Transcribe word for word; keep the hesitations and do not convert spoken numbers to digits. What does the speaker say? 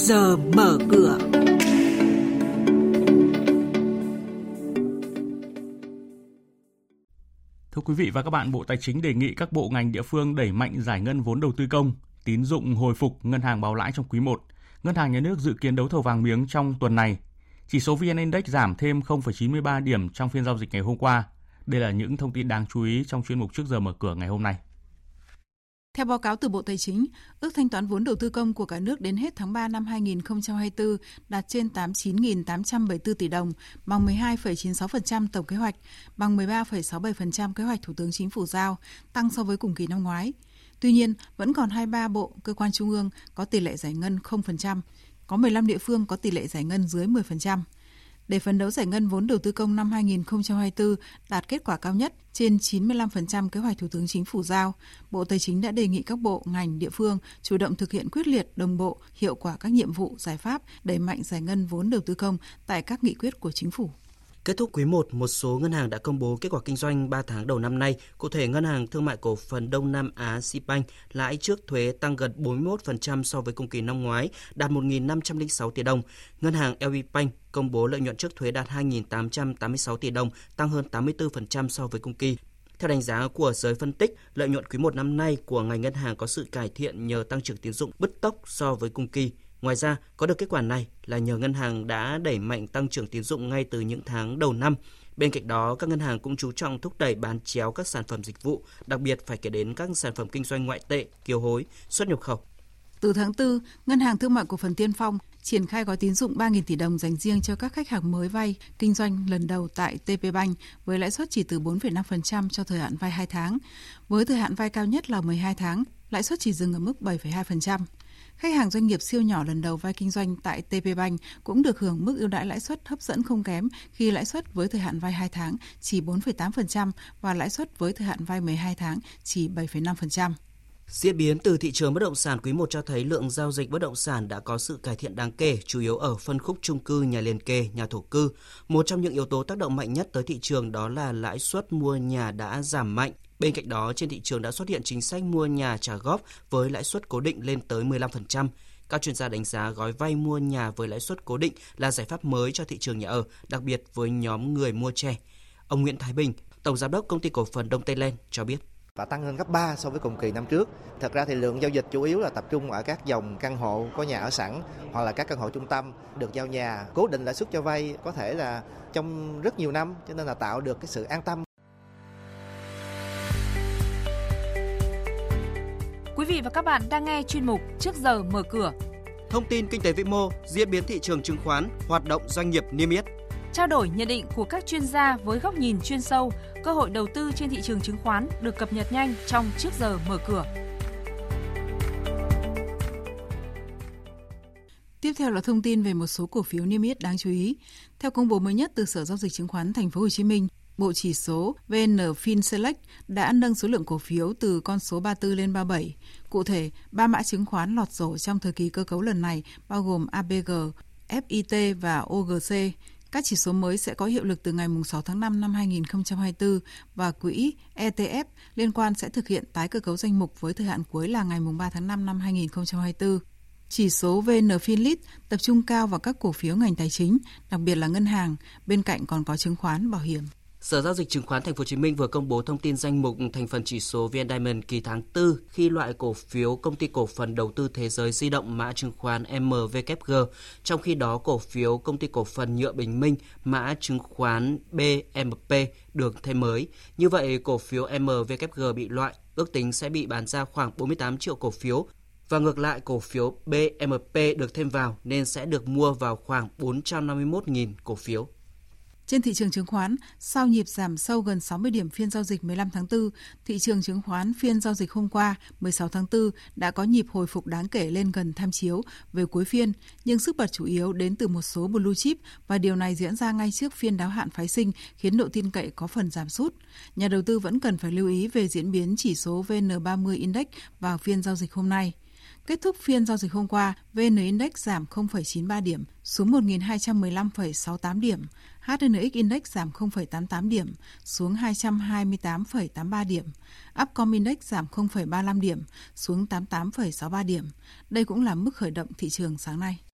giờ mở cửa. Thưa quý vị và các bạn, Bộ Tài chính đề nghị các bộ ngành địa phương đẩy mạnh giải ngân vốn đầu tư công, tín dụng hồi phục, ngân hàng bảo lãi trong quý một. Ngân hàng Nhà nước dự kiến đấu thầu vàng miếng trong tuần này. Chỉ số vê en Index giảm thêm không phẩy chín mươi ba điểm trong phiên giao dịch ngày hôm qua. Đây là những thông tin đáng chú ý trong chuyên mục Trước giờ mở cửa ngày hôm nay. Theo báo cáo từ Bộ Tài chính, ước thanh toán vốn đầu tư công của cả nước đến hết tháng ba năm hai nghìn không trăm hai mươi tư đạt trên tám mươi chín nghìn tám trăm bảy mươi tư tỷ đồng, bằng mười hai phẩy chín mươi sáu phần trăm tổng kế hoạch, bằng mười ba phẩy sáu mươi bảy phần trăm kế hoạch Thủ tướng Chính phủ giao, tăng so với cùng kỳ năm ngoái. Tuy nhiên, vẫn còn hai mươi ba bộ, cơ quan trung ương có tỷ lệ giải ngân không phần trăm, có mười lăm địa phương có tỷ lệ giải ngân dưới mười phần trăm. Để phấn đấu giải ngân vốn đầu tư công năm hai nghìn không trăm hai mươi tư đạt kết quả cao nhất trên chín mươi lăm phần trăm kế hoạch Thủ tướng Chính phủ giao, Bộ Tài chính đã đề nghị các bộ, ngành, địa phương chủ động thực hiện quyết liệt, đồng bộ, hiệu quả các nhiệm vụ, giải pháp đẩy mạnh giải ngân vốn đầu tư công tại các nghị quyết của Chính phủ. Kết thúc quý một, một số ngân hàng đã công bố kết quả kinh doanh ba tháng đầu năm nay. Cụ thể, Ngân hàng Thương mại Cổ phần Đông Nam Á Sibank lãi trước thuế tăng gần bốn mươi mốt phần trăm so với cùng kỳ năm ngoái, đạt một nghìn năm trăm lẻ sáu tỷ đồng. Ngân hàng lờ bê Bank công bố lợi nhuận trước thuế đạt hai nghìn tám trăm tám mươi sáu tỷ đồng, tăng hơn tám mươi tư phần trăm so với cùng kỳ. Theo đánh giá của giới phân tích, lợi nhuận quý một năm nay của ngành ngân hàng có sự cải thiện nhờ tăng trưởng tín dụng bứt tốc so với cùng kỳ. Ngoài ra, có được kết quả này là nhờ ngân hàng đã đẩy mạnh tăng trưởng tín dụng ngay từ những tháng đầu năm. Bên cạnh đó, các ngân hàng cũng chú trọng thúc đẩy bán chéo các sản phẩm dịch vụ, đặc biệt phải kể đến các sản phẩm kinh doanh ngoại tệ, kiều hối, xuất nhập khẩu. Từ tháng tư, Ngân hàng Thương mại Cổ phần Tiên Phong triển khai gói tín dụng ba nghìn tỷ đồng dành riêng cho các khách hàng mới vay kinh doanh lần đầu tại tê pê Bank với lãi suất chỉ từ bốn phẩy năm phần trăm cho thời hạn vay hai tháng. Với thời hạn vay cao nhất là mười hai tháng, lãi suất chỉ dừng ở mức bảy phẩy hai phần trăm. Khách hàng doanh nghiệp siêu nhỏ lần đầu vay kinh doanh tại tê pê Bank cũng được hưởng mức ưu đãi lãi suất hấp dẫn không kém khi lãi suất với thời hạn vay hai tháng chỉ bốn phẩy tám phần trăm và lãi suất với thời hạn vay mười hai tháng chỉ bảy phẩy năm phần trăm. Diễn biến từ thị trường bất động sản quý một cho thấy lượng giao dịch bất động sản đã có sự cải thiện đáng kể, chủ yếu ở phân khúc chung cư, nhà liền kề, nhà thổ cư. Một trong những yếu tố tác động mạnh nhất tới thị trường đó là lãi suất mua nhà đã giảm mạnh. Bên cạnh đó, trên thị trường đã xuất hiện chính sách mua nhà trả góp với lãi suất cố định lên tới mười lăm phần trăm. Các chuyên gia đánh giá gói vay mua nhà với lãi suất cố định là giải pháp mới cho thị trường nhà ở, đặc biệt với nhóm người mua trẻ. Ông Nguyễn Thái Bình, Tổng Giám đốc Công ty Cổ phần Đông Tây Land cho biết. Và tăng hơn gấp ba so với cùng kỳ năm trước. Thật ra thì lượng giao dịch chủ yếu là tập trung ở các dòng căn hộ có nhà ở sẵn hoặc là các căn hộ trung tâm được giao nhà. Cố định lãi suất cho vay có thể là trong rất nhiều năm, cho nên là tạo được cái sự an tâm. Quý vị và các bạn đang nghe chuyên mục Trước giờ mở cửa. Thông tin kinh tế vĩ mô, diễn biến thị trường chứng khoán, hoạt động doanh nghiệp niêm yết. Trao đổi nhận định của các chuyên gia với góc nhìn chuyên sâu, cơ hội đầu tư trên thị trường chứng khoán được cập nhật nhanh trong Trước giờ mở cửa. Tiếp theo là thông tin về một số cổ phiếu niêm yết đáng chú ý. Theo công bố mới nhất từ Sở Giao dịch Chứng khoán Thành phố Hồ Chí Minh, Bộ chỉ số vê en FinSelect đã nâng số lượng cổ phiếu từ con số ba mươi tư lên ba mươi bảy. Cụ thể, ba mã chứng khoán lọt sổ trong thời kỳ cơ cấu lần này bao gồm a bê giê, ép i tê và o giê xê. Các chỉ số mới sẽ có hiệu lực từ ngày sáu tháng năm năm hai nghìn không trăm hai mươi tư và quỹ e tê ép liên quan sẽ thực hiện tái cơ cấu danh mục với thời hạn cuối là ngày ba tháng năm năm hai nghìn không trăm hai mươi tư. Chỉ số vê en Finlit tập trung cao vào các cổ phiếu ngành tài chính, đặc biệt là ngân hàng, bên cạnh còn có chứng khoán, bảo hiểm. Sở Giao dịch Chứng khoán Thành phố Hồ Chí Minh vừa công bố thông tin danh mục thành phần chỉ số vê en Diamond kỳ tháng tư khi loại cổ phiếu Công ty Cổ phần Đầu tư Thế giới di động mã chứng khoán em vê kép giê, trong khi đó cổ phiếu Công ty Cổ phần Nhựa Bình Minh mã chứng khoán bê em pê được thêm mới. Như vậy, cổ phiếu em vê kép giê bị loại, ước tính sẽ bị bán ra khoảng bốn mươi tám triệu cổ phiếu. Và ngược lại, cổ phiếu bê em pê được thêm vào nên sẽ được mua vào khoảng bốn trăm năm mươi mốt nghìn cổ phiếu. Trên thị trường chứng khoán, sau nhịp giảm sâu gần sáu mươi điểm phiên giao dịch mười lăm tháng tư, thị trường chứng khoán phiên giao dịch hôm qua mười sáu tháng tư đã có nhịp hồi phục đáng kể lên gần tham chiếu về cuối phiên, nhưng sức bật chủ yếu đến từ một số blue chip và điều này diễn ra ngay trước phiên đáo hạn phái sinh khiến độ tin cậy có phần giảm sút. Nhà đầu tư vẫn cần phải lưu ý về diễn biến chỉ số vê en ba mươi Index vào phiên giao dịch hôm nay. Kết thúc phiên giao dịch hôm qua, vê en Index giảm không phẩy chín ba điểm xuống một nghìn hai trăm mười lăm phẩy sáu tám điểm, hát en ích Index giảm không phẩy tám tám điểm xuống hai trăm hai mươi tám phẩy tám ba điểm, Upcom Index giảm không phẩy ba lăm điểm xuống tám mươi tám phẩy sáu ba điểm. Đây cũng là mức khởi động thị trường sáng nay.